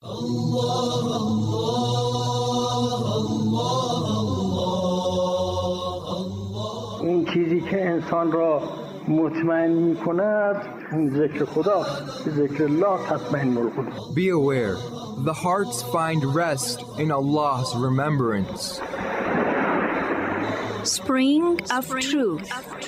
اون چیزی که انسان را مطمئن می‌کند اون ذکر خداست. ذکر الله تطمئن القلوب. Be aware, the hearts find rest in Allah's remembrance. Spring of Truth.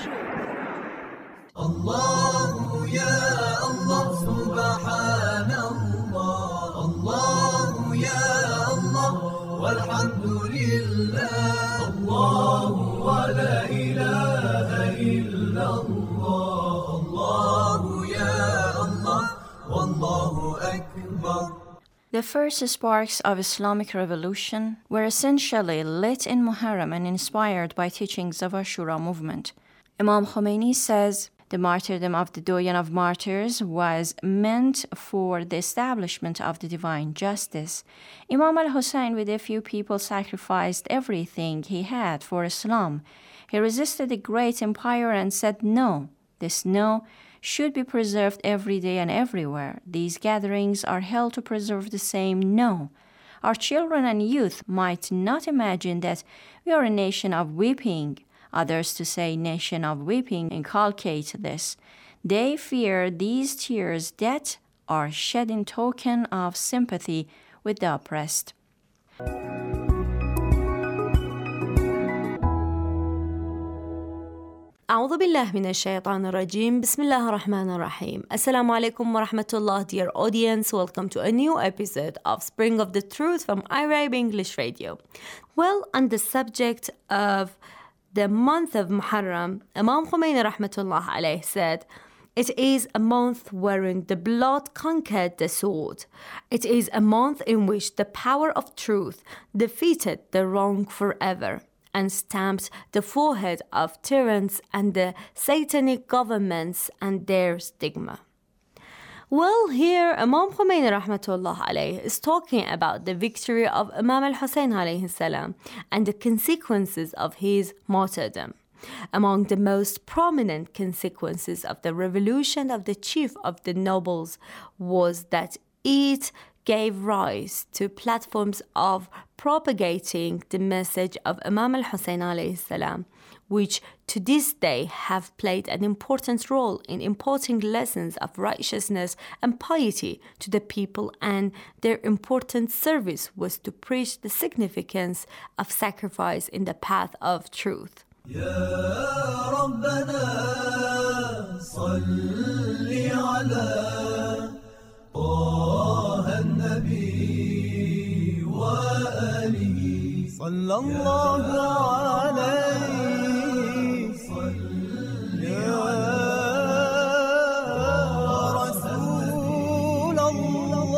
Allah ya Allah subhanallah. Allah ya Allah walhamdulillah. Allah wa la ilaha illallah. Allah ya Allah wallahu akbar. The first sparks of Islamic revolution were essentially lit in Muharram and inspired by teachings of Ashura movement. Imam Khomeini says the martyrdom of the Doyen of Martyrs was meant for the establishment of the divine justice. Imam al-Hussein with a few people sacrificed everything he had for Islam. He resisted the great empire and said no. This no should be preserved every day and everywhere. These gatherings are held to preserve the same no. Our children and youth might not imagine that we are a nation of weeping. Others to say nation of weeping inculcate this. They fear these tears that are shed in token of sympathy with the oppressed. أعوذ بالله من الشيطان الرجيم. بسم الله الرحمن الرحيم. Assalamu alaikum wa rahmatullah, dear audience. Welcome to a new episode of Spring of the Truth from Arab English Radio. Well, on the subject of the month of Muharram, Imam Khomeini rahmatullah alayh said, it is a month wherein the blood conquered the sword. It is a month in which the power of truth defeated the wrong forever and stamped the forehead of tyrants and the satanic governments and their stigma. Well, here Imam Khomeini rahmatullah alayh is talking about the victory of Imam al-Hussein alayhi salam and the consequences of his martyrdom. Among the most prominent consequences of the revolution of the chief of the nobles was that it gave rise to platforms of propagating the message of Imam al-Hussein alayhi salam, which to this day have played an important role in imparting lessons of righteousness and piety to the people, and their important service was to preach the significance of sacrifice in the path of truth. يا ربنا صل على طه النبي وآله صلى الله عليه صل يا رسول الله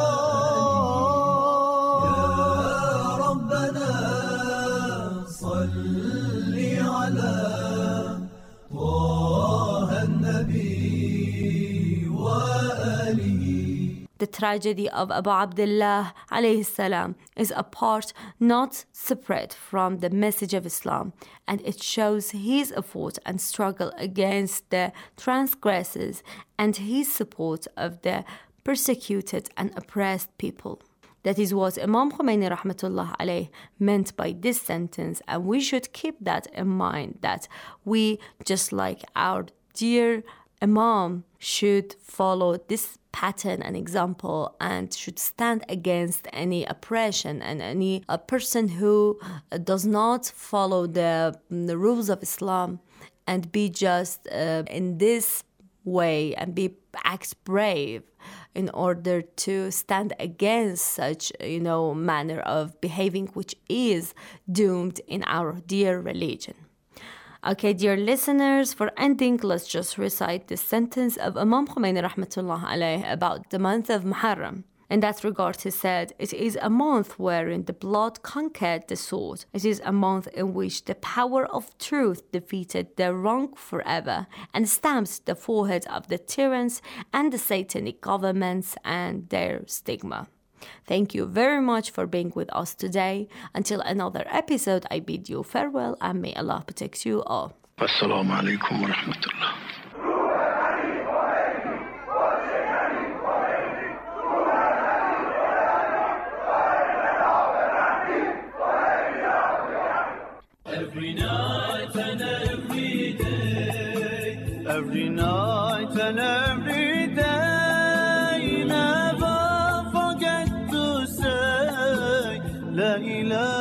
يا ربنا صل على طه النبي وآله. The tragedy of Abu Abdullah alayhi salam is a part not separate from the message of Islam, and it shows his effort and struggle against the transgressors and his support of the persecuted and oppressed people. That is what Imam Khomeini rahmatullah alayh meant by this sentence, and we should keep that in mind, that we, just like our dear Imam, should follow this pattern and example and should stand against any oppression and any person who does not follow the rules of Islam, and be just in this way and act brave in order to stand against such manner of behaving which is doomed in our dear religion. Okay, dear listeners, for ending, let's just recite the sentence of Imam Khomeini rahmatullah alayh about the month of Muharram. In that regard, he said, it is a month wherein the blood conquered the sword. It is a month in which the power of truth defeated the wrong forever and stamped the forehead of the tyrants and the satanic governments and their stigma. Thank you very much for being with us today. Until another episode, I bid you farewell and may Allah protect you all. Assalamu alaikum wa rahmatullah. every night and every day. Never forget to say La ilaha